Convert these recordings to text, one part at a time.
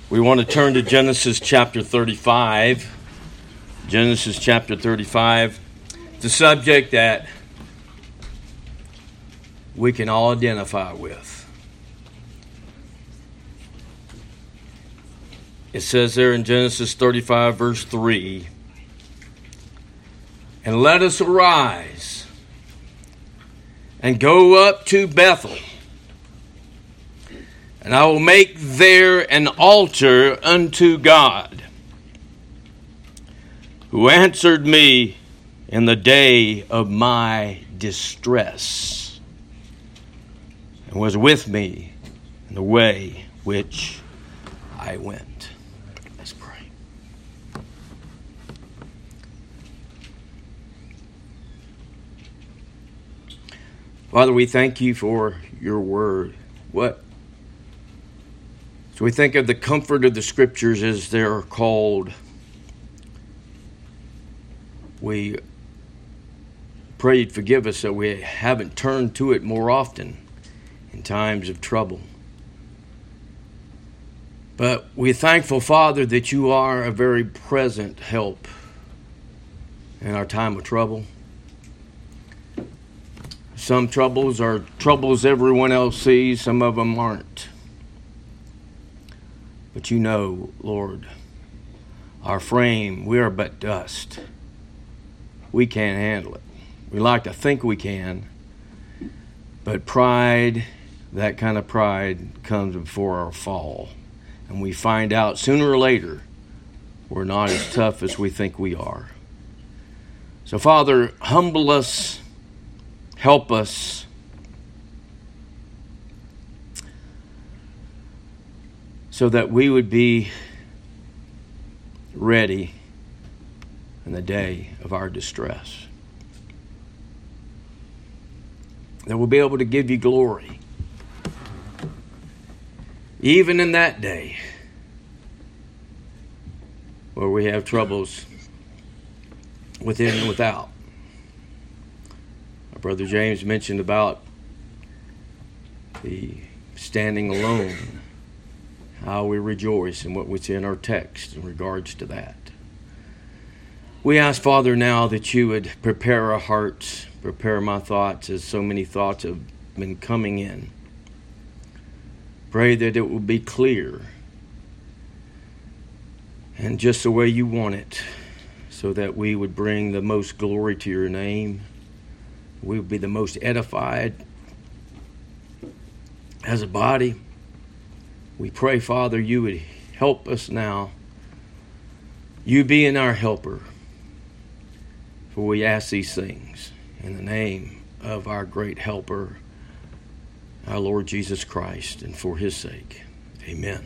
We want to turn to Genesis chapter 35. Genesis chapter 35. It's a subject that we can all identify with. It says there in Genesis 35 verse 3, "And let us arise and go up to Bethel, and I will make there an altar unto God, who answered me in the day of my distress, and was with me in the way which I went." Let's pray. Father, we thank you for your word. So we think of the comfort of the Scriptures as they're called. We pray you'd forgive us that we haven't turned to it more often in times of trouble. But we're thankful, Father, that you are a very present help in our time of trouble. Some troubles are troubles everyone else sees, some of them aren't. But you know, Lord, our frame, we are but dust. We can't handle it. We like to think we can, but pride, that kind of pride, comes before our fall. And we find out sooner or later we're not as tough as we think we are. So, Father, humble us, help us. So that we would be ready in the day of our distress. That we'll be able to give you glory. Even in that day where we have troubles within and without. Our brother James mentioned about the standing alone. How we rejoice in what we see in our text in regards to that. We ask, Father, now that you would prepare our hearts, prepare my thoughts, as so many thoughts have been coming in. Pray that it will be clear and just the way you want it, so that we would bring the most glory to your name. We would be the most edified as a body. We pray, Father, you would help us now. You being our helper. For we ask these things in the name of our great helper, our Lord Jesus Christ, and for his sake. Amen.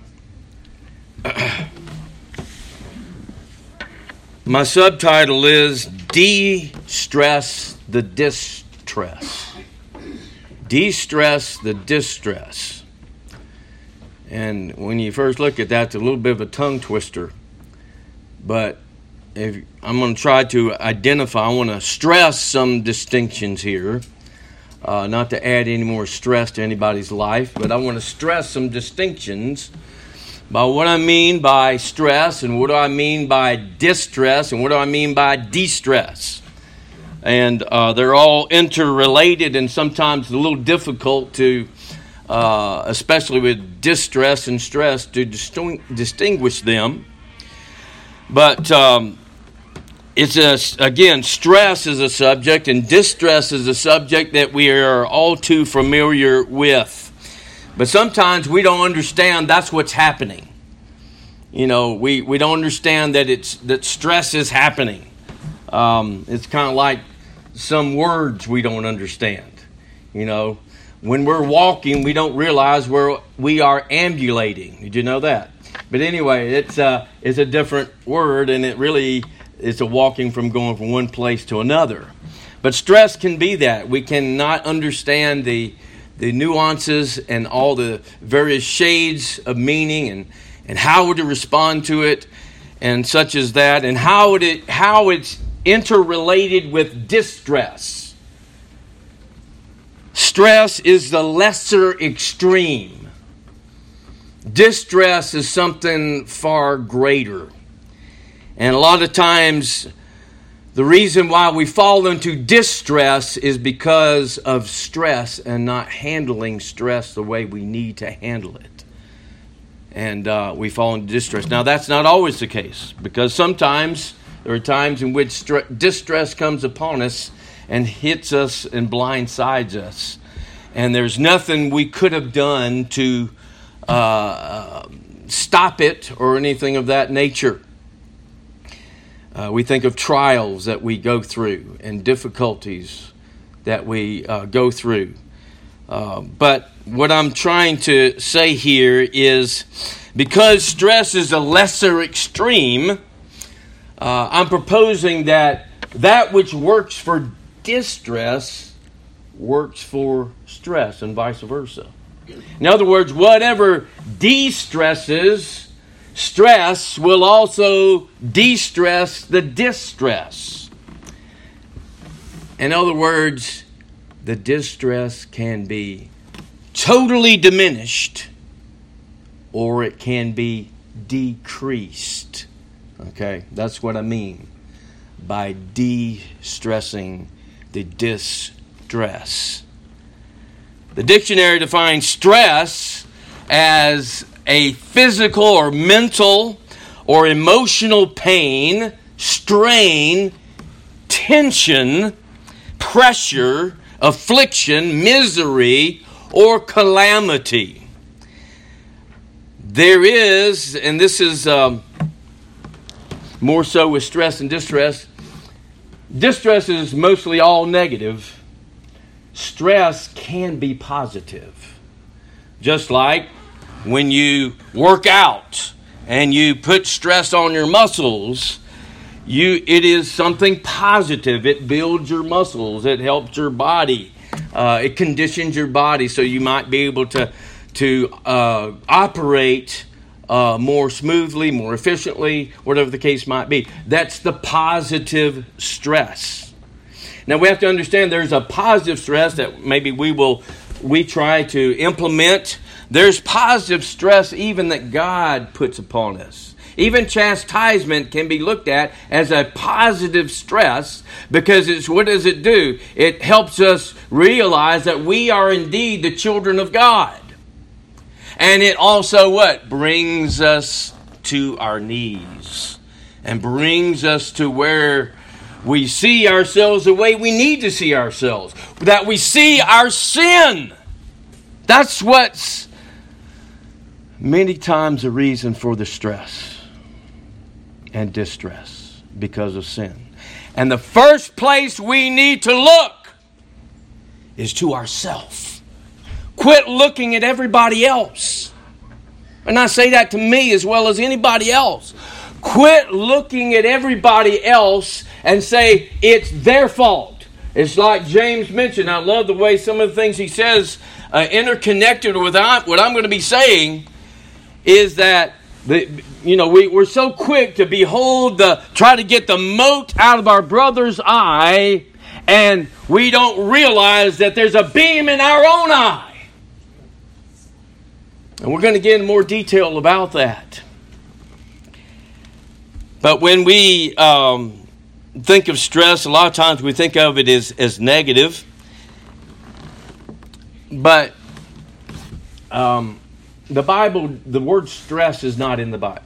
My subtitle is De-Stress the Distress. De-stress the distress. And when you first look at that, it's a little bit of a tongue twister. But if I'm going to try to identify, I want to stress some distinctions here. Not to add any more stress to anybody's life, but I want to stress some distinctions about what I mean by stress, and what do I mean by distress, and what do I mean by de-stress. And they're all interrelated and sometimes a little difficult to especially with distress and stress, to distinguish them. But again, stress is a subject, and distress is a subject that we are all too familiar with. But sometimes we don't understand that's what's happening. You know, we don't understand that stress is happening. It's kind of like some words we don't understand. You know, when we're walking, we don't realize we are ambulating. Did you know that? But anyway, it's a different word, and it really is a walking from going from one place to another. But stress can be that. We cannot understand the nuances and all the various shades of meaning and how to respond to it, and such as that, and how it's interrelated with distress. Stress is the lesser extreme. Distress is something far greater. And a lot of times, the reason why we fall into distress is because of stress and not handling stress the way we need to handle it. And we fall into distress. Now, that's not always the case, because sometimes there are times in which distress comes upon us and hits us and blindsides us. And there's nothing we could have done to stop it or anything of that nature. We think of trials that we go through and difficulties that we go through. But what I'm trying to say here is, because stress is a lesser extreme, I'm proposing that which works for distress works for stress and vice versa. In other words, whatever de-stresses stress will also de-stress the distress. In other words, the distress can be totally diminished or it can be decreased. Okay, that's what I mean by de-stressing the distress. The dictionary defines stress as a physical or mental or emotional pain, strain, tension, pressure, affliction, misery, or calamity. There is, and this is more so with stress and distress. Distress is mostly all negative. Stress can be positive. Just like when you work out and you put stress on your muscles, it is something positive. It builds your muscles. It helps your body. It conditions your body so you might be able to operate more smoothly, more efficiently, whatever the case might be. That's the positive stress. Now we have to understand there's a positive stress that maybe we try to implement. There's positive stress even that God puts upon us. Even chastisement can be looked at as a positive stress, because what does it do? It helps us realize that we are indeed the children of God. And it also what? Brings us to our knees and brings us to where we see ourselves the way we need to see ourselves. That we see our sin. That's what's many times a reason for the stress and distress because of sin. And the first place we need to look is to ourselves. Quit looking at everybody else. And I say that to me as well as anybody else. Quit looking at everybody else and say it's their fault. It's like James mentioned. I love the way some of the things he says interconnected with what I'm going to be saying is that we're so quick to behold try to get the mote out of our brother's eye, and we don't realize that there's a beam in our own eye. And we're going to get into more detail about that. But when we think of stress, a lot of times we think of it as negative. But the Bible, the word stress is not in the Bible.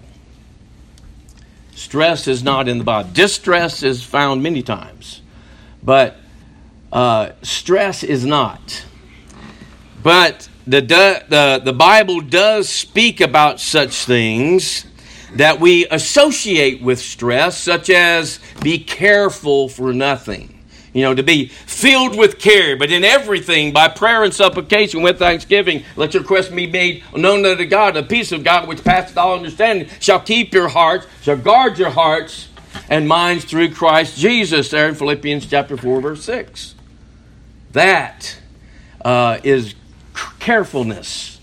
Stress is not in the Bible. Distress is found many times. But stress is not. But the Bible does speak about such things that we associate with stress, such as be careful for nothing. To be filled with care, but in everything, by prayer and supplication with thanksgiving, let your requests be made known unto God. The peace of God, which passeth all understanding, shall keep your hearts, shall guard your hearts and minds through Christ Jesus. There in Philippians chapter 4, verse 6. That is carefulness.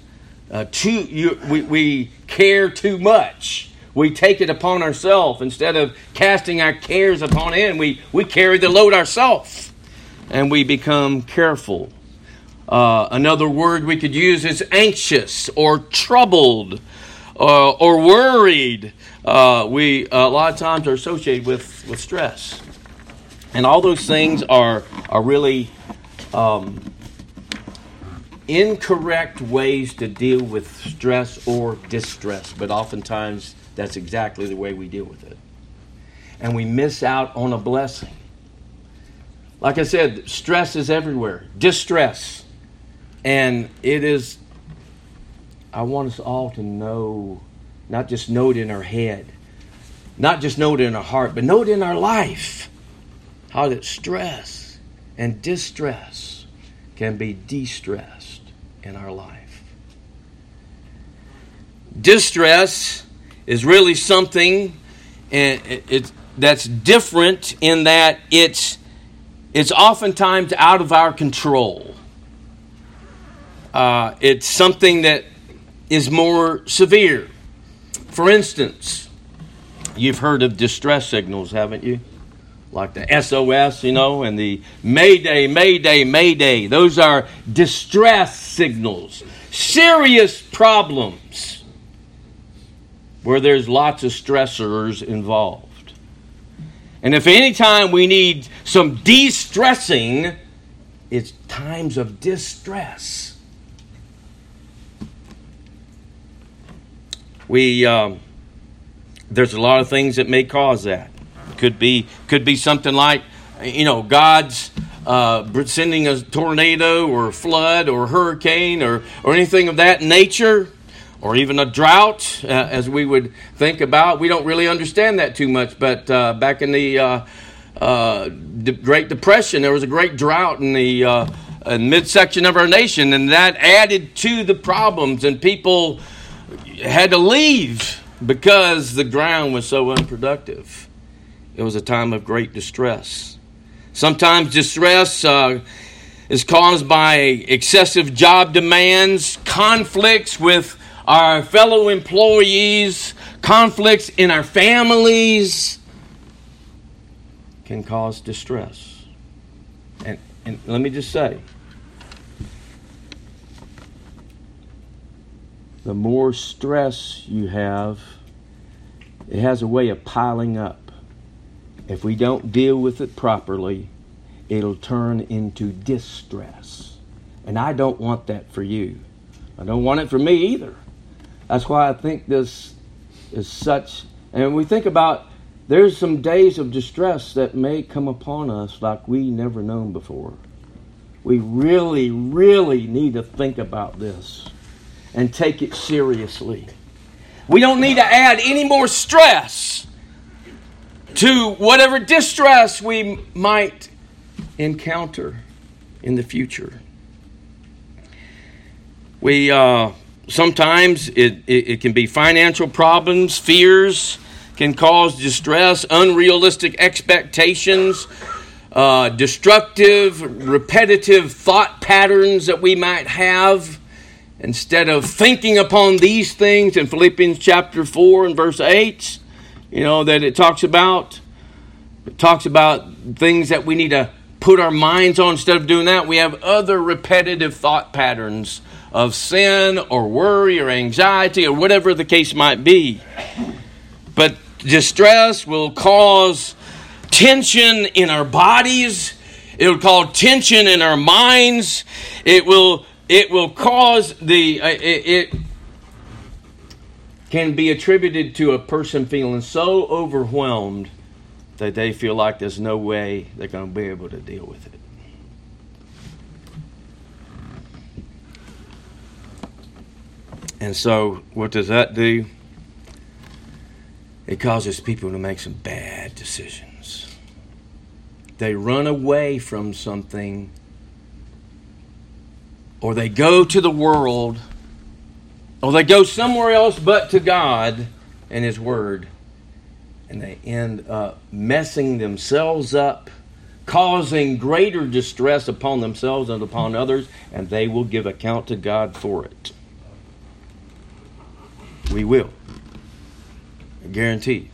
We care too much. We take it upon ourselves. Instead of casting our cares upon Him, we carry the load ourselves. And we become careful. Another word we could use is anxious or troubled or worried. We a lot of times are associated with stress. And all those things are really incorrect ways to deal with stress or distress. But oftentimes that's exactly the way we deal with it. And we miss out on a blessing. Like I said, stress is everywhere. Distress. And it is, I want us all to know, not just know it in our head, not just know it in our heart, but know it in our life. How that stress and distress can be de-stressed in our life. Distress is really something that's different in that it's oftentimes out of our control. It's something that is more severe. For instance, you've heard of distress signals, haven't you? Like the SOS, and the Mayday, Mayday, Mayday. Those are distress signals. Serious problems where there's lots of stressors involved. And if any time we need some de-stressing, it's times of distress. There's a lot of things that may cause that. Could be something like, God's sending a tornado or flood or hurricane or anything of that nature, or even a drought, as we would think about. We don't really understand that too much, but back in the Great Depression, there was a great drought in the midsection of our nation, and that added to the problems, and people had to leave because the ground was so unproductive. It was a time of great distress. Sometimes distress is caused by excessive job demands, conflicts with our fellow employees, conflicts in our families can cause distress. And let me just say, the more stress you have, it has a way of piling up. If we don't deal with it properly, it'll turn into distress. And I don't want that for you. I don't want it for me either. That's why I think this is such... And we think about, there's some days of distress that may come upon us like we never known before. We really, really need to think about this and take it seriously. We don't need to add any more stress to whatever distress we might encounter in the future. We sometimes it can be financial problems, fears can cause distress, unrealistic expectations, destructive, repetitive thought patterns that we might have. Instead of thinking upon these things in Philippians chapter 4 and verse 8, that it talks about things that we need to put our minds on. Instead of doing that, we have other repetitive thought patterns of sin or worry or anxiety or whatever the case might be. But distress will cause tension in our bodies. It will cause tension in our minds. It will cause it can be attributed to a person feeling so overwhelmed that they feel like there's no way they're going to be able to deal with it. And so what does that do? It causes people to make some bad decisions. They run away from something, or they go to the world, or they go somewhere else but to God and His Word, and they end up messing themselves up, causing greater distress upon themselves and upon others, and they will give account to God for it. We will. Guaranteed.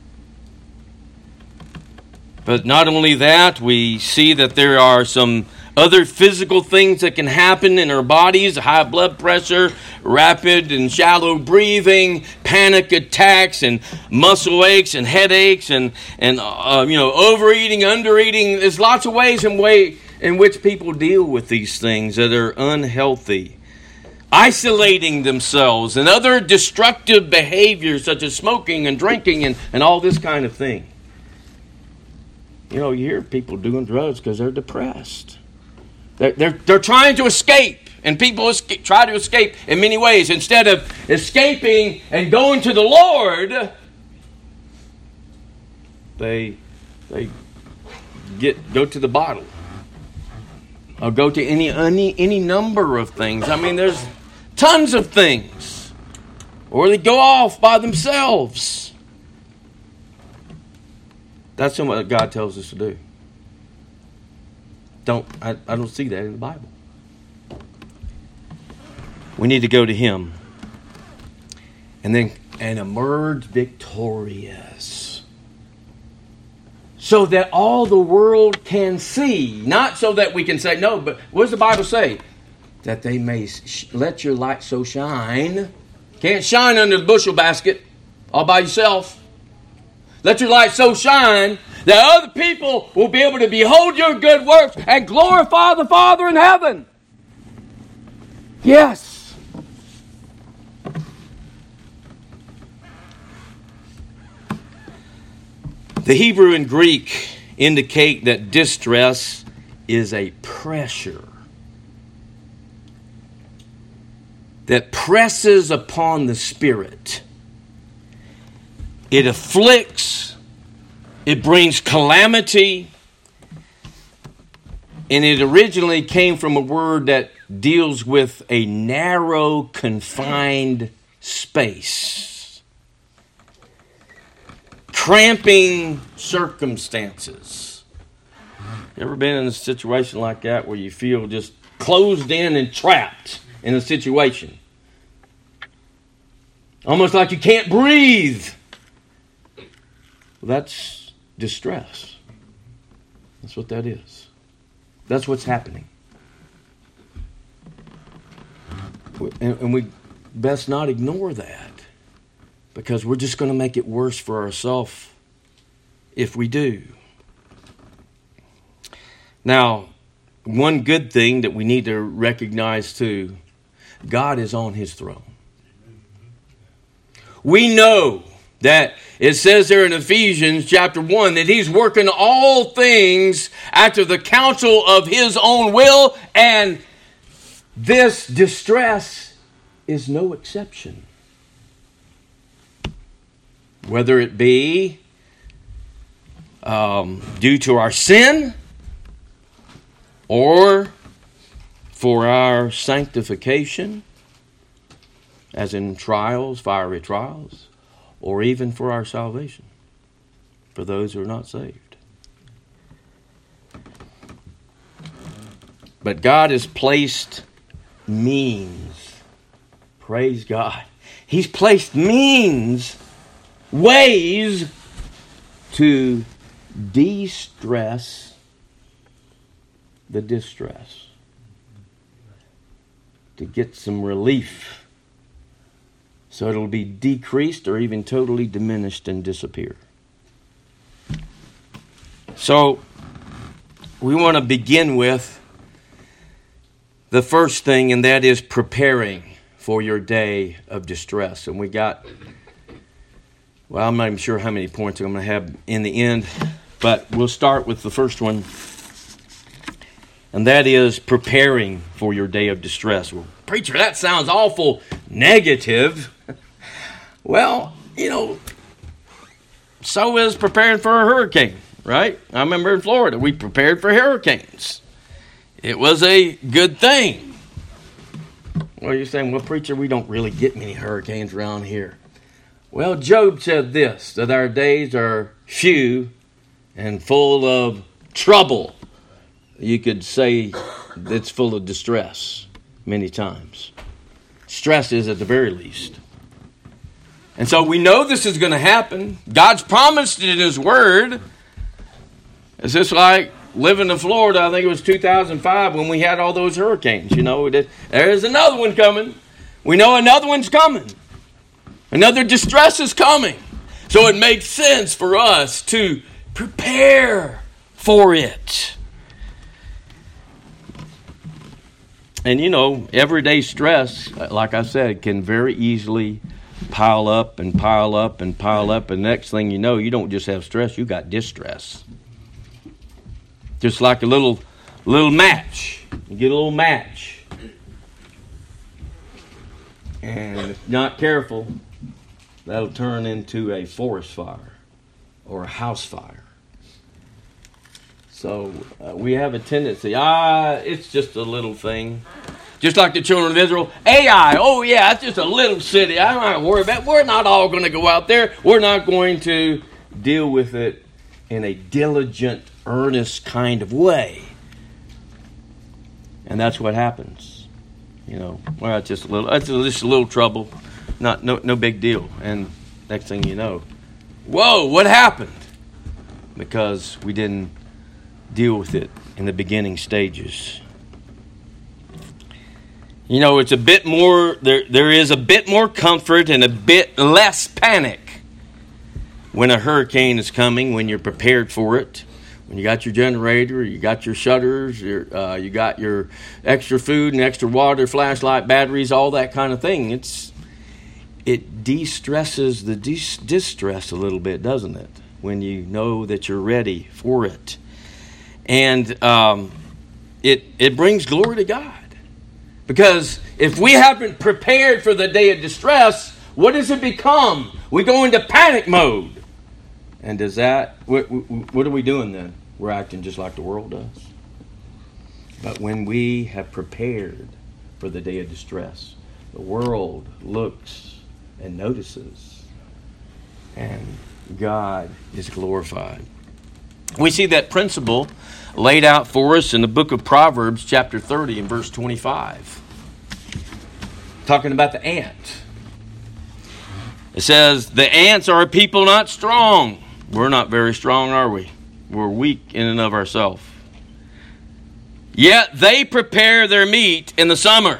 But not only that, we see that there are some Other physical things that can happen in our bodies: high blood pressure, rapid and shallow breathing, panic attacks, and muscle aches and headaches, and overeating, undereating. There's lots of ways in which people deal with these things that are unhealthy. Isolating themselves and other destructive behaviors such as smoking and drinking and all this kind of thing. You hear people doing drugs because they're depressed. They're trying to escape, and people try to escape in many ways. Instead of escaping and going to the Lord, they go to the bottle, or go to any number of things. I mean, there's tons of things, or they go off by themselves. That's what God tells us to do. I don't see that in the Bible. We need to go to Him and emerge victorious, so that all the world can see. Not so that we can say, no, but what does the Bible say? That they may let your light so shine. Can't shine under the bushel basket all by yourself. Let your light so shine that other people will be able to behold your good works and glorify the Father in heaven. Yes. The Hebrew and Greek indicate that distress is a pressure that presses upon the spirit. It afflicts, it brings calamity, and it originally came from a word that deals with a narrow, confined space. Cramping circumstances. You ever been in a situation like that where you feel just closed in and trapped in a situation? Almost like you can't breathe. Well, that's distress. That's what that is. That's what's happening. And we best not ignore that, because we're just going to make it worse for ourselves if we do. Now, one good thing that we need to recognize too, God is on His throne. We know that it says there in Ephesians chapter 1 that He's working all things after the counsel of His own will, and this distress is no exception. Whether it be due to our sin, or for our sanctification, as in trials, fiery trials, or even for our salvation, for those who are not saved. But God has placed means. Praise God. He's placed means, ways to de-stress the distress, to get some relief, so it'll be decreased or even totally diminished and disappear. So we want to begin with the first thing, and that is preparing for your day of distress. And we got, well, I'm not even sure how many points I'm going to have in the end, but we'll start with the first one. And that is preparing for your day of distress. Well, preacher, that sounds awful negative. Well, so is preparing for a hurricane, right? I remember in Florida, we prepared for hurricanes. It was a good thing. Well, you're saying, well, preacher, we don't really get many hurricanes around here. Well, Job said this, that our days are few and full of trouble. You could say it's full of distress many times. Stress is at the very least. And so we know this is going to happen. God's promised it in His Word. It's just like living in Florida, I think it was 2005 when we had all those hurricanes. There's another one coming. We know another one's coming. Another distress is coming. So it makes sense for us to prepare for it. And everyday stress, like I said, can very easily pile up and pile up and pile up. And next thing you know, you don't just have stress, you got distress. Just like a little match. You get a little match. And if not careful, that'll turn into a forest fire or a house fire. So we have a tendency, it's just a little thing. Just like the children of Israel, Ai, it's just a little city. I don't have to worry about it. We're not all going to go out there. We're not going to deal with it in a diligent, earnest kind of way. And that's what happens. It's just a little trouble. No big deal. And next thing you know, whoa, what happened? Because we didn't deal with it in the beginning stages. It's a bit more, there is a bit more comfort and a bit less panic when a hurricane is coming, when you're prepared for it. When you got your generator, you got your shutters, you got your extra food and extra water, flashlight, batteries, all that kind of thing. It de-stresses the distress a little bit, doesn't it? When you know that you're ready for it. And it brings glory to God. Because if we haven't prepared for the day of distress, what does it become? We go into panic mode. And what are we doing then? We're acting just like the world does. But when we have prepared for the day of distress, the world looks and notices. And God is glorified. We see that principle laid out for us in the book of Proverbs, chapter 30 and verse 25. Talking about the ant. It says, the ants are a people not strong. We're not very strong, are we? We're weak in and of ourselves. Yet they prepare their meat in the summer.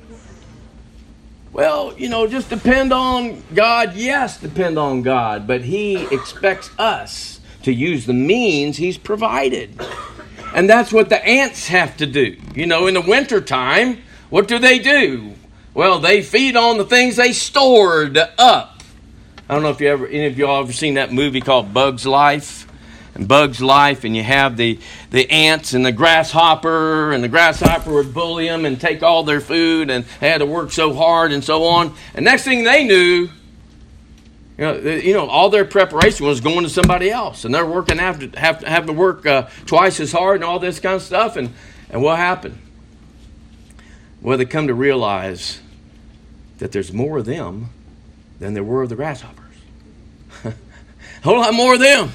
Well, just depend on God. Yes, depend on God. But He expects us to use the means He's provided. And that's what the ants have to do. In the wintertime, what do? Well, they feed on the things they stored up. I don't know if any of y'all ever seen that movie called Bug's Life. And Bug's Life, and you have the ants and the grasshopper would bully them and take all their food, and they had to work so hard and so on. And next thing they knew, all their preparation was going to somebody else, and they're working have to work twice as hard and all this kind of stuff. And what happened? Well, they come to realize that there's more of them than there were of the grasshoppers. A whole lot more of them.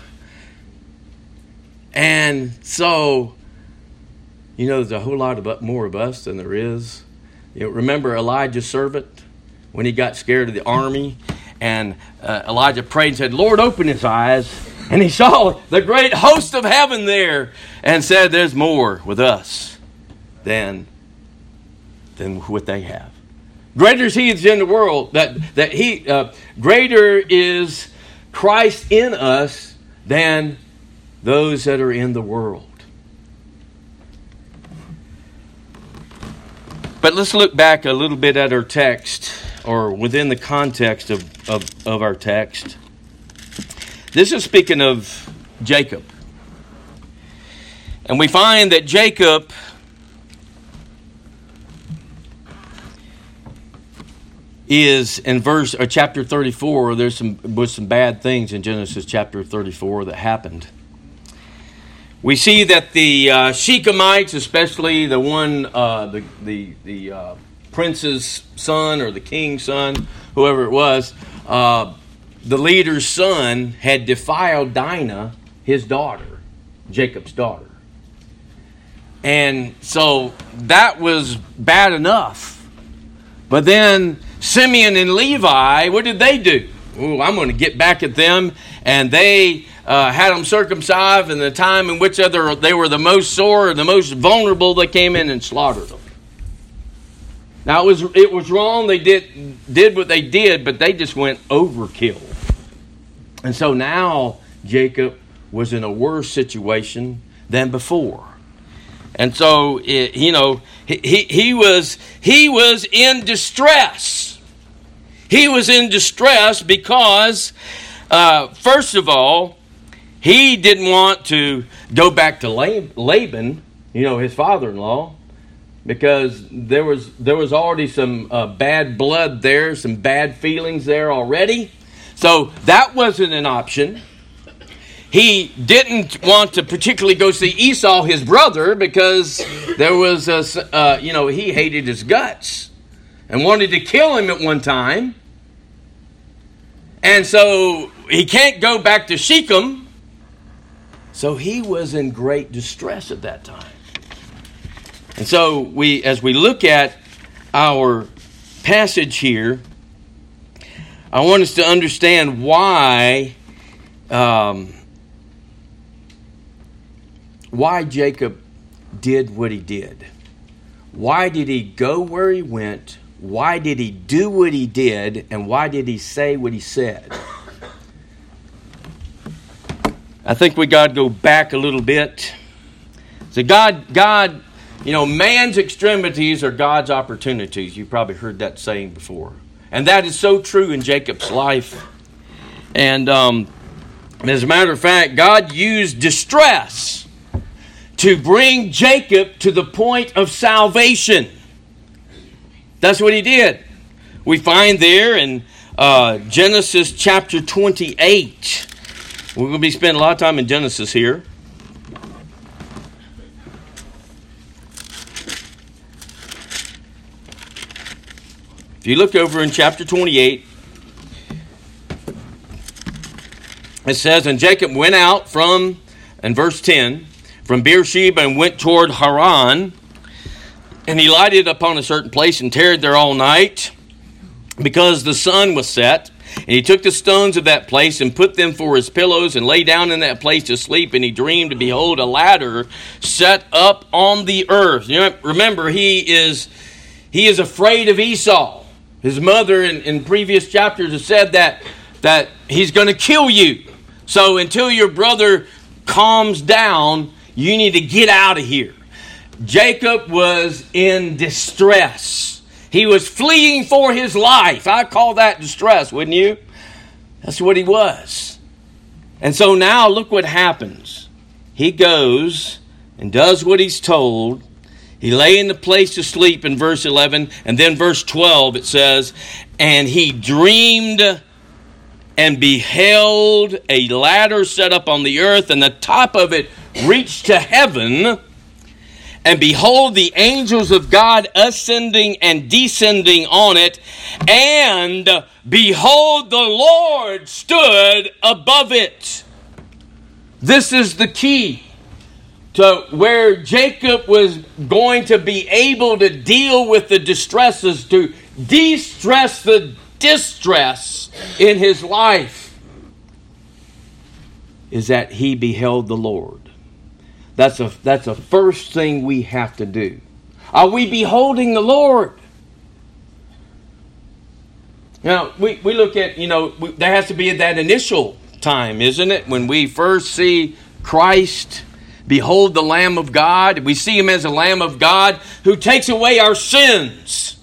And so, there's a whole lot more of us than there is. Remember Elijah's servant when he got scared of the army, and Elijah prayed and said, Lord, open his eyes. And he saw the great host of heaven there and said, there's more with us than what they have. Greater is He that's in the world, greater is Christ in us than those that are in the world. But let's look back a little bit at our text, or within the context of our text. This is speaking of Jacob. And we find that Jacob is in chapter 34. There's some bad things in Genesis chapter 34 that happened. We see that the Shechemites, especially the one, the prince's son or the king's son, whoever it was, the leader's son had defiled Dinah, his daughter, Jacob's daughter. And so that was bad enough. But then Simeon and Levi, what did they do? Oh, I'm going to get back at them. And they had them circumcised, and the time in which they were the most sore or the most vulnerable, they came in and slaughtered them. Now it was wrong. They did what they did, but they just went overkill. And so now Jacob was in a worse situation than before. And so he was in distress. He was in distress because first of all, he didn't want to go back to Laban, his father-in-law, because there was already some bad blood there, some bad feelings there already. So that wasn't an option. He didn't want to particularly go see Esau, his brother, because there was he hated his guts and wanted to kill him at one time. And so he can't go back to Shechem. So he was in great distress at that time. And so as we look at our passage here, I want us to understand why Jacob did what he did. Why did he go where he went? Why did he do what he did? And why did he say what he said? I think we got to go back a little bit. So God, man's extremities are God's opportunities. You've probably heard that saying before. And that is so true in Jacob's life. And as a matter of fact, God used distress to bring Jacob to the point of salvation. That's what he did. We find there in Genesis chapter 28. We're going to be spending a lot of time in Genesis here. If you look over in chapter 28, it says, and Jacob went out in verse 10, from Beersheba and went toward Haran, and he lighted upon a certain place and tarried there all night, because the sun was set. And he took the stones of that place and put them for his pillows and lay down in that place to sleep. And he dreamed, and behold, a ladder set up on the earth. Remember, he is afraid of Esau. His mother in previous chapters has said that he's going to kill you. So until your brother calms down, you need to get out of here. Jacob was in distress. He was fleeing for his life. I call that distress, wouldn't you? That's what he was. And so now look what happens. He goes and does what he's told. He lay in the place to sleep in verse 11. And then verse 12 it says, and he dreamed and beheld a ladder set up on the earth, and the top of it reached to heaven. And behold, the angels of God ascending and descending on it. And behold, the Lord stood above it. This is the key to where Jacob was going to be able to deal with the distresses, to de-stress the distress in his life, is that he beheld the Lord. That's a first thing we have to do. Are we beholding the Lord? Now, we look at, there has to be that initial time, isn't it? When we first see Christ, behold the Lamb of God. We see him as a Lamb of God who takes away our sins.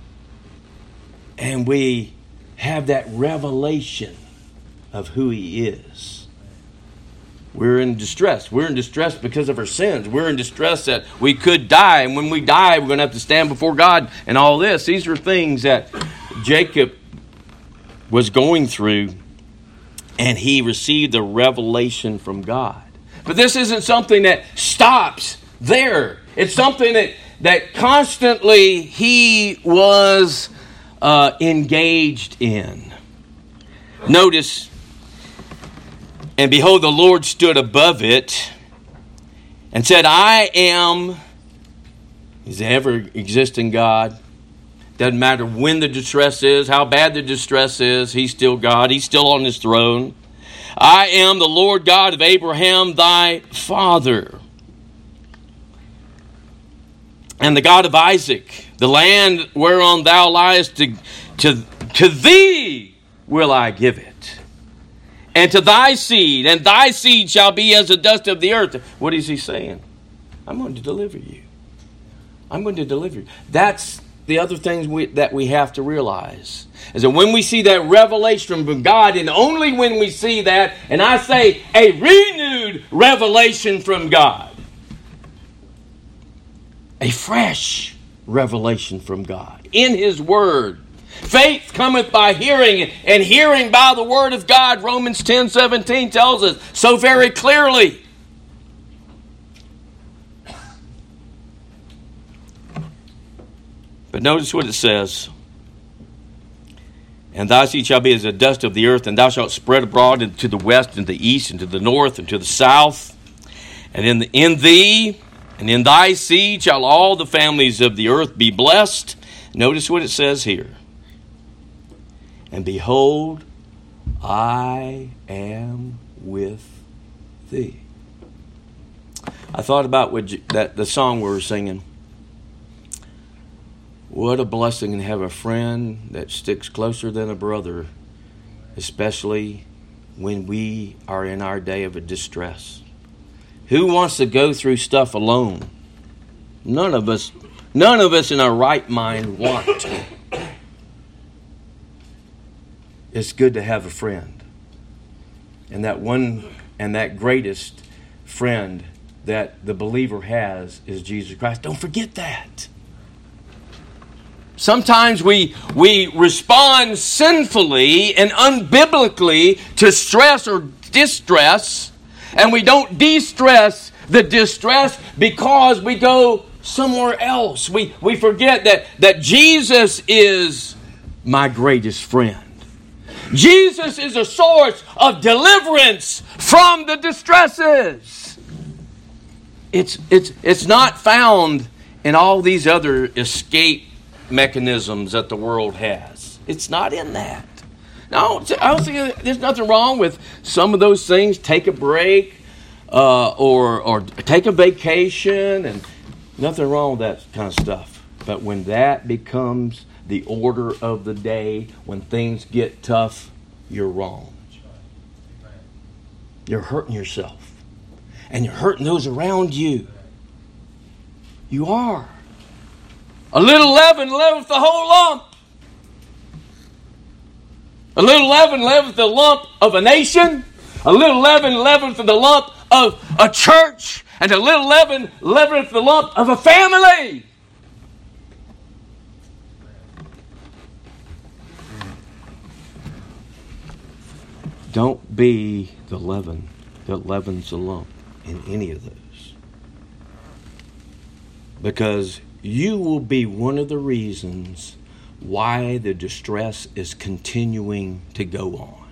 And we have that revelation of who he is. We're in distress. We're in distress because of our sins. We're in distress that we could die. And when we die, we're going to have to stand before God and all this. These are things that Jacob was going through. And he received the revelation from God. But this isn't something that stops there. It's something that constantly he was engaged in. Notice, and behold, the Lord stood above it and said, I am, he's the ever-existing God. Doesn't matter when the distress is, how bad the distress is, he's still God. He's still on his throne. I am the Lord God of Abraham thy father, and the God of Isaac. The land whereon thou liest, to thee will I give it, and to thy seed, and thy seed shall be as the dust of the earth. What is he saying? I'm going to deliver you. I'm going to deliver you. That's the other things that we have to realize. Is that when we see that revelation from God, and only when we see that, and I say a renewed revelation from God, a fresh revelation from God in His Word. Faith cometh by hearing, and hearing by the Word of God. Romans 10:17 tells us so very clearly. But notice what it says. And thy seed shall be as the dust of the earth, and thou shalt spread abroad into the west, and the east, and to the north, and to the south. And in thee and in thy seed shall all the families of the earth be blessed. Notice what it says here. And behold, I am with thee. I thought about the song we were singing. What a blessing to have a friend that sticks closer than a brother, especially when we are in our day of a distress. Who wants to go through stuff alone? None of us in our right mind want to. It's good to have a friend. And that greatest friend that the believer has is Jesus Christ. Don't forget that. Sometimes we respond sinfully and unbiblically to stress or distress, and we don't de-stress the distress because we go somewhere else. We forget that Jesus is my greatest friend. Jesus is a source of deliverance from the distresses. It's not found in all these other escape mechanisms that the world has. It's not in that. No, I don't think there's nothing wrong with some of those things. Take a break or take a vacation, and nothing wrong with that kind of stuff. But when that becomes the order of the day, when things get tough, you're wrong. You're hurting yourself. And you're hurting those around you. You are. A little leaven leaveth the whole lump. A little leaven leaveth the lump of a nation. A little leaven leaveth the lump of a church. And a little leaven leaveth the lump of a family. Don't be the leaven that leavens the lump in any of those. Because you will be one of the reasons why the distress is continuing to go on.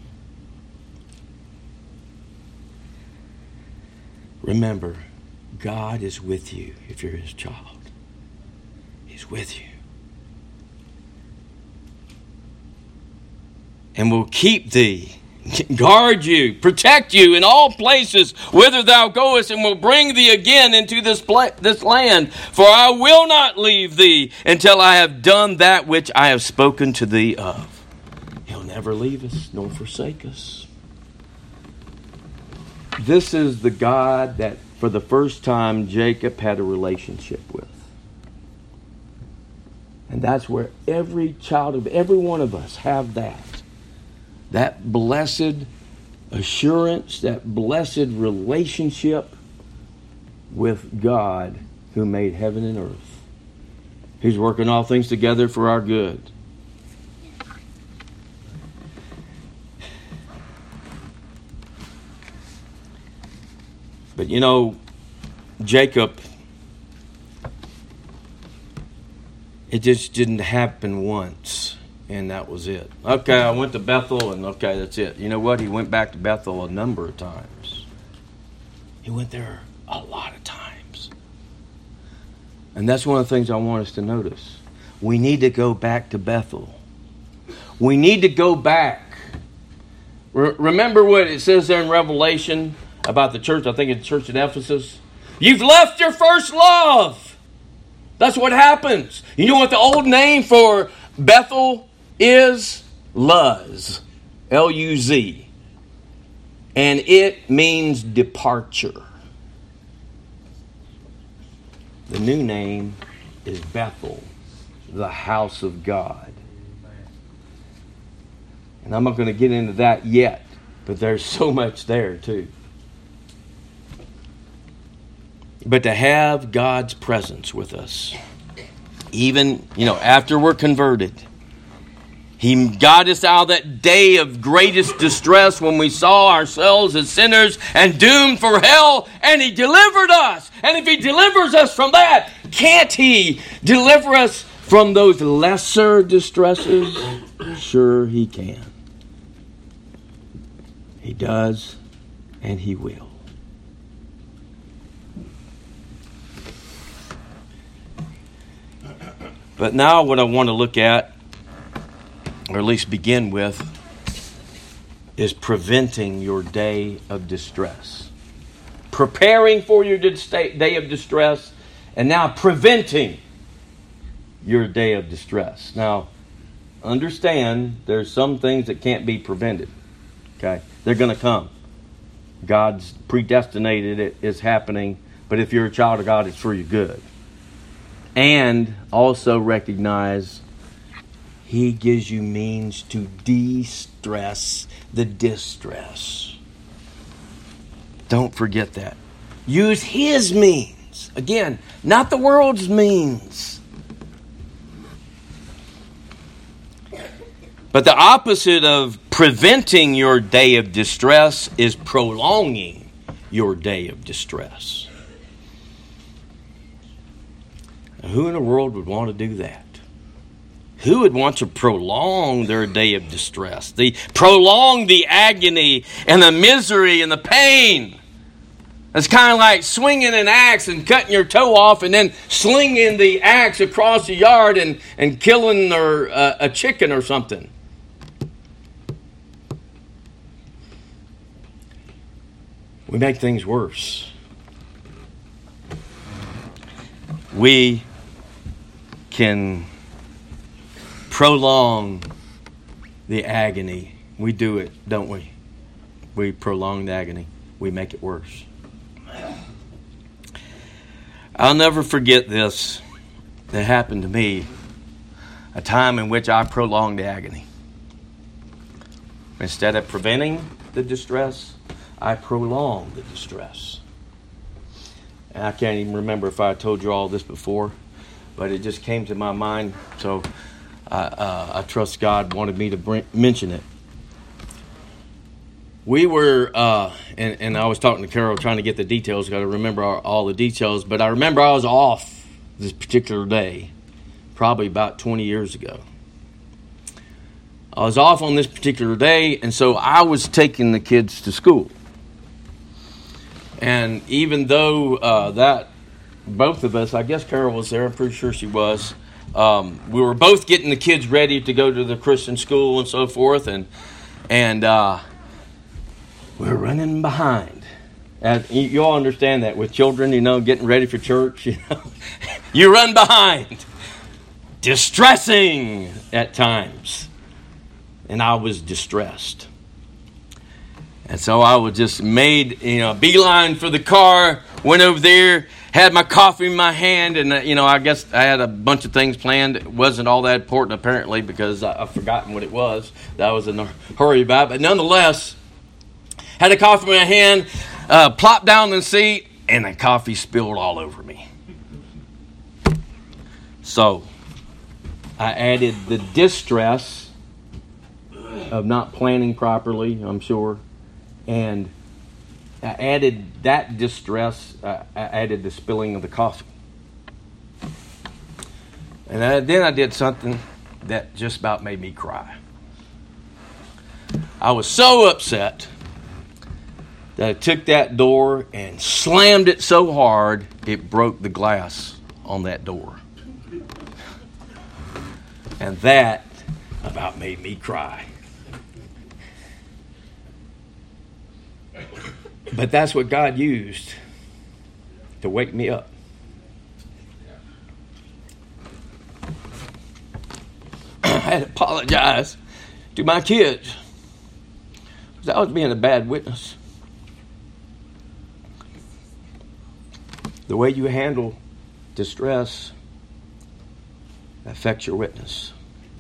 Remember, God is with you if you're His child. He's with you. And will keep thee, guard you, protect you in all places whither thou goest, and will bring thee again into this land. For I will not leave thee until I have done that which I have spoken to thee of. He'll never leave us nor forsake us. This is the God that for the first time Jacob had a relationship with. And that's where every child of every one of us have that. That blessed assurance, that blessed relationship with God who made heaven and earth. He's working all things together for our good. But you know, Jacob, it just didn't happen once. And that was it. Okay, I went to Bethel, and okay, that's it. You know what? He went back to Bethel a number of times. He went there a lot of times. And that's one of the things I want us to notice. We need to go back to Bethel. We need to go back Remember what it says there in Revelation about the church, I think it's the church at Ephesus? You've left your first love. That's what happens. You know what the old name for Bethel is? Luz. L-U-Z. And it means departure. The new name is Bethel, the house of God. And I'm not going to get into that yet, but there's so much there too. But to have God's presence with us, even, after we're converted, He got us out of that day of greatest distress when we saw ourselves as sinners and doomed for hell, and He delivered us. And if He delivers us from that, can't He deliver us from those lesser distresses? Sure He can. He does, and He will. But now what I want to look at, or at least begin with, is preventing your day of distress. Preparing for your day of distress, and now preventing your day of distress. Now, understand there's some things that can't be prevented. Okay? They're going to come. God's predestinated it is happening, but if you're a child of God, it's for your good. And also recognize He gives you means to de-stress the distress. Don't forget that. Use His means. Again, not the world's means. But the opposite of preventing your day of distress is prolonging your day of distress. Who in the world would want to do that? Who would want to prolong their day of distress? Prolong the agony and the misery and the pain. It's kind of like swinging an axe and cutting your toe off and then slinging the axe across the yard and killing a chicken or something. We make things worse. We can prolong the agony. We do it, don't we? We prolong the agony. We make it worse. I'll never forget this that happened to me, a time in which I prolonged the agony. Instead of preventing the distress, I prolonged the distress. And I can't even remember if I told you all this before, but it just came to my mind, so I trust God wanted me to mention it. We were, and I was talking to Carol trying to get the details, got to remember all the details, but I remember I was off this particular day, probably about 20 years ago. I was off on this particular day, and so I was taking the kids to school. And even though both of us, I guess Carol was there, I'm pretty sure she was, we were both getting the kids ready to go to the Christian school and so forth, and we were running behind. And you all understand that with children, getting ready for church, you run behind. Distressing at times. And I was distressed. And so I was just made, a beeline for the car, went over there, had my coffee in my hand, and, I guess I had a bunch of things planned. It wasn't all that important, apparently, because I've forgotten what it was that I was in a hurry about. But nonetheless, had a coffee in my hand, plopped down in the seat, and the coffee spilled all over me. So I added the distress of not planning properly, I'm sure. And I added that distress, I added the spilling of the coffee. And then I did something that just about made me cry. I was so upset that I took that door and slammed it so hard, it broke the glass on that door. And that about made me cry. But that's what God used to wake me up. I had to apologize to my kids because I was being a bad witness. The way you handle distress affects your witness.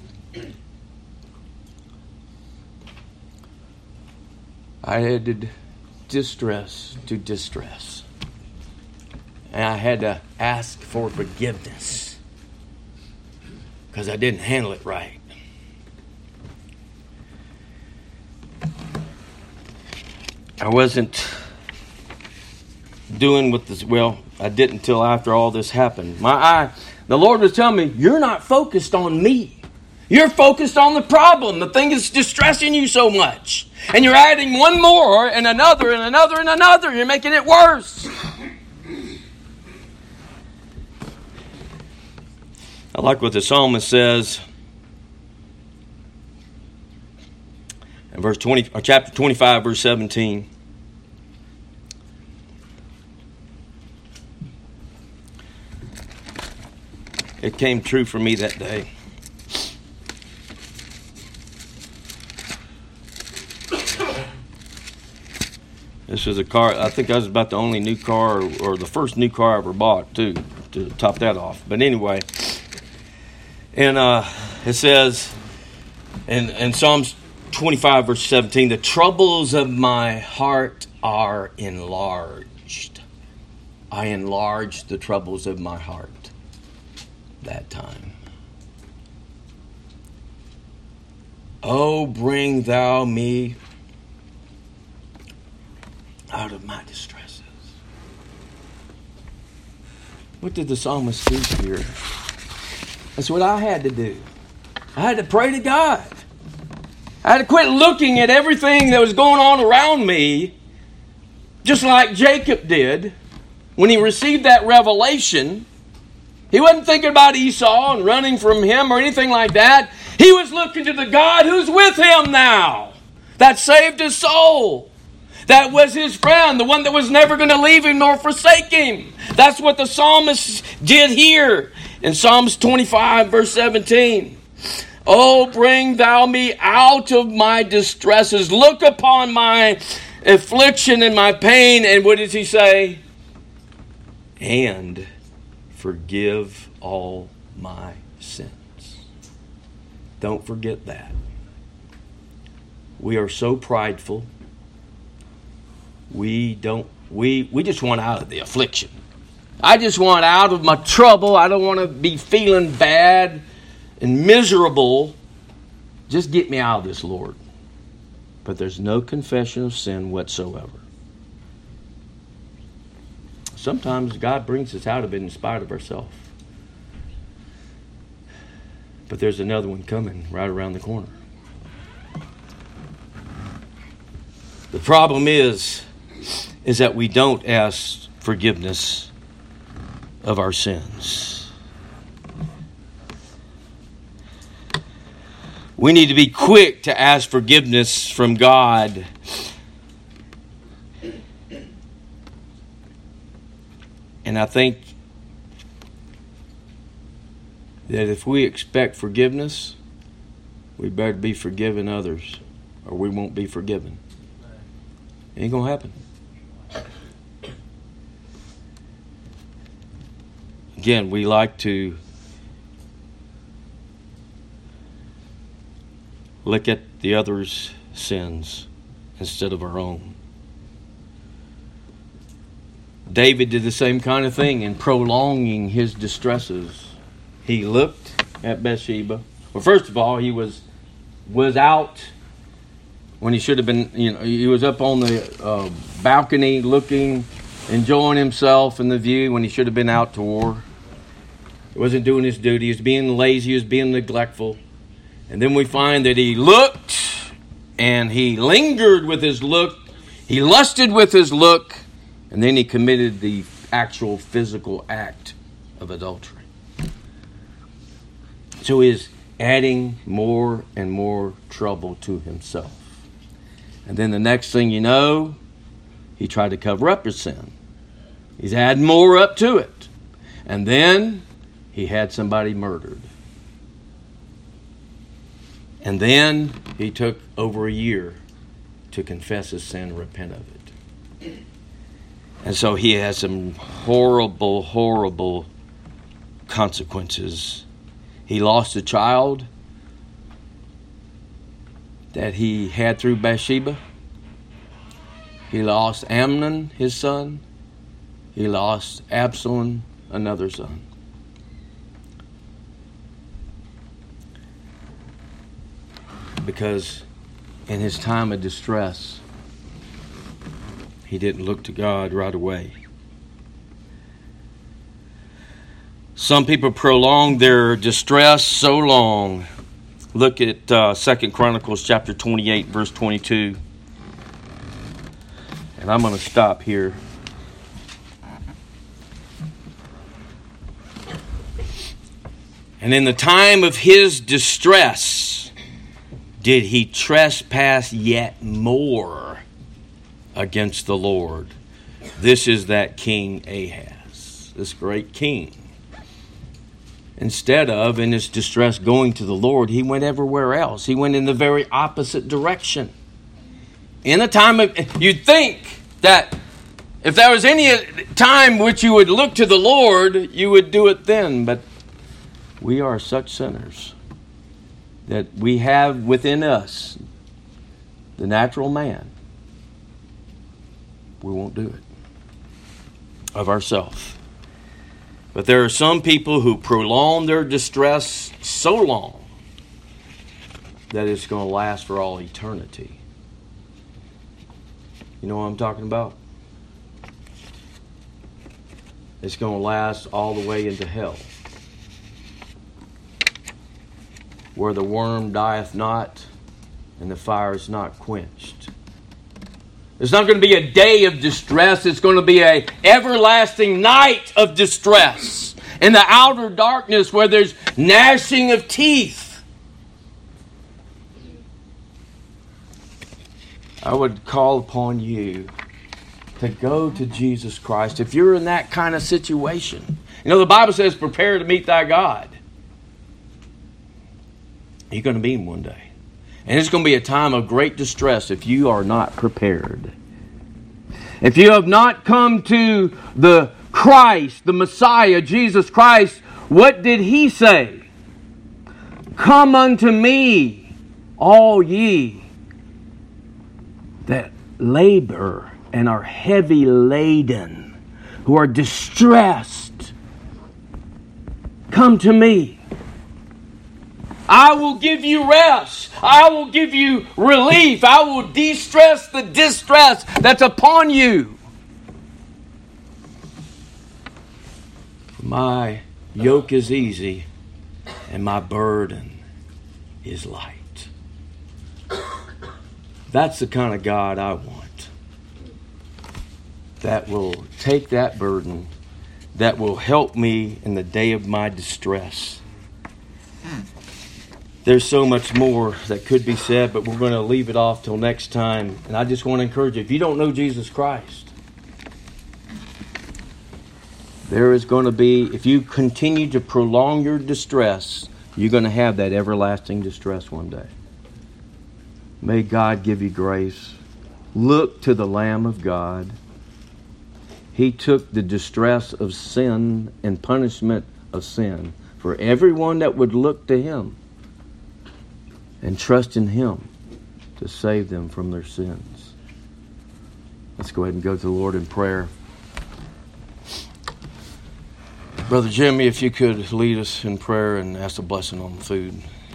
I added distress to distress. And I had to ask for forgiveness because I didn't handle it right. I wasn't doing what this, well, I didn't until after all this happened. The Lord was telling me, you're not focused on me. You're focused on the problem, the thing that's distressing you so much. And you're adding one more and another and another and another. You're making it worse. I like what the psalmist says in verse 20, or chapter 25, verse 17. It came true for me that day. This was a car, I think that was about the only new car, or the first new car I ever bought, too, to top that off. But anyway, and it says in Psalms 25, verse 17, the troubles of my heart are enlarged. I enlarged the troubles of my heart that time. Oh, bring thou me out of my distresses. What did the psalmist do here? That's what I had to do. I had to pray to God. I had to quit looking at everything that was going on around me, just like Jacob did when he received that revelation. He wasn't thinking about Esau and running from him or anything like that. He was looking to the God who's with him now, that saved his soul. That was his friend, the one that was never going to leave him nor forsake him. That's what the psalmist did here in Psalms 25, verse 17. Oh, bring thou me out of my distresses. Look upon my affliction and my pain. And what does he say? And forgive all my sins. Don't forget that. We are so prideful. We just want out of the affliction. I just want out of my trouble. I don't want to be feeling bad and miserable. Just get me out of this, Lord. But there's no confession of sin whatsoever. Sometimes God brings us out of it in spite of ourselves. But there's another one coming right around the corner. The problem is that we don't ask forgiveness of our sins. We need to be quick to ask forgiveness from God. And I think that if we expect forgiveness, we better be forgiving others, or we won't be forgiven. It ain't going to happen. Again, we like to look at the other's sins instead of our own. David did the same kind of thing in prolonging his distresses. He looked at Bathsheba. Well, first of all, he was out when he should have been, he was up on the balcony looking, enjoying himself and the view when he should have been out to war. He wasn't doing his duty. He was being lazy. He was being neglectful. And then we find that he looked and he lingered with his look. He lusted with his look. And then he committed the actual physical act of adultery. So he is adding more and more trouble to himself. And then the next thing you know, he tried to cover up his sin. He's adding more up to it. And then he had somebody murdered. And then he took over a year to confess his sin and repent of it. And so he has some horrible, horrible consequences. He lost a child that he had through Bathsheba. He lost Amnon, his son. He lost Absalom, another son. Because in his time of distress, he didn't look to God right away. Some people prolong their distress so long. Look at 2 Chronicles chapter 28, verse 22. And I'm going to stop here. And in the time of his distress, did he trespass yet more against the Lord? This is that King Ahaz, this great king. Instead of, in his distress, going to the Lord, he went everywhere else. He went in the very opposite direction. In a time of, you'd think that if there was any time which you would look to the Lord, you would do it then. But we are such sinners that we have within us the natural man. We won't do it of ourselves. But there are some people who prolong their distress so long that it's going to last for all eternity. You know what I'm talking about? It's going to last all the way into hell, where the worm dieth not and the fire is not quenched. It's not going to be a day of distress. It's going to be an everlasting night of distress. In the outer darkness where there's gnashing of teeth. I would call upon you to go to Jesus Christ. If you're in that kind of situation. You know, the Bible says, prepare to meet thy God. You're going to meet him one day. And it's going to be a time of great distress if you are not prepared. If you have not come to the Christ, the Messiah, Jesus Christ, what did he say? Come unto me, all ye that labor and are heavy laden, who are distressed. Come to me. I will give you rest. I will give you relief. I will de-stress the distress that's upon you. My yoke is easy and my burden is light. That's the kind of God I want. That will take that burden, that will help me in the day of my distress. There's so much more that could be said, but we're going to leave it off till next time. And I just want to encourage you, if you don't know Jesus Christ, there is going to be, if you continue to prolong your distress, you're going to have that everlasting distress one day. May God give you grace. Look to the Lamb of God. He took the distress of sin and punishment of sin for everyone that would look to him and trust in him to save them from their sins. Let's go ahead and go to the Lord in prayer. Brother Jimmy, if you could lead us in prayer and ask a blessing on the food.